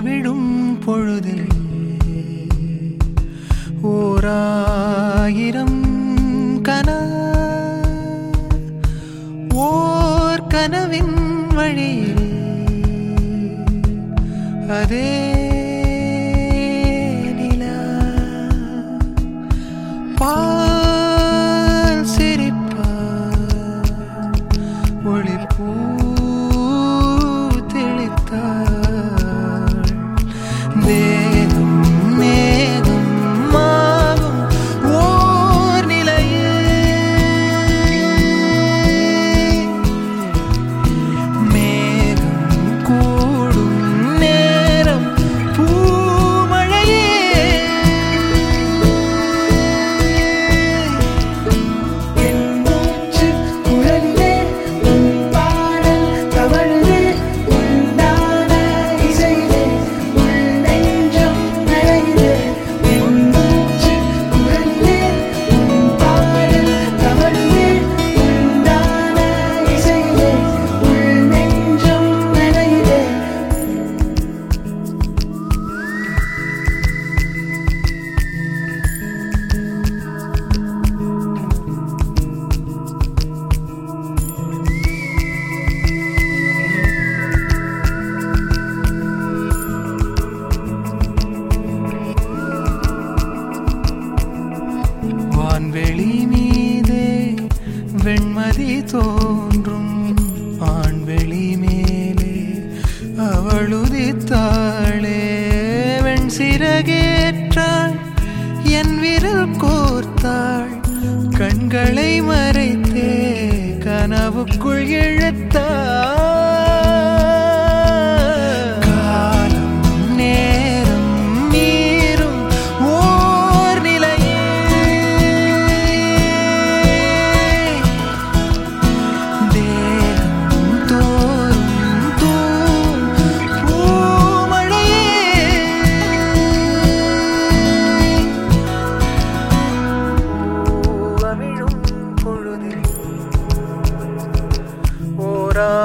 அவிழும் பொழுதில் ஓராயிரம் ஓர் கனவின் வழியில் அதே நிலா பால் சிரிப்பார் ஒளிப்பூ தெளித்தாள் தேகம் மேகம் மாகும் ஓர் நிலையில் மேகம் கூடும் நேரம் பூமழையே என் மூச்சு குழந்தே உன் பாடல் தவழ்ந்தே உண்டான இசையிலே உள் நெஞ்சம் நனைந்தே என் மூச்சு குழந்தே உன் பாடல் தவழ்ந்தே உண்டான இசையிலே உள் நெஞ்சம் நனைந்தே வான்வெளி மீதே வெண்மதி தோன்றும் ஆண்வெளி மேலே அவளுதித்தாளே வெண் சிறகேற்றாள் என் விரல் கோர்த்தாள் கண்களை மறைத்தே கனவுக்குள் இழுத்தாள் காலம் நேரம் மீறும் ஓர் நிலையே தேகம் தோறும் தூம் பூமழையே அவிழும் பொழுதில் ஓரா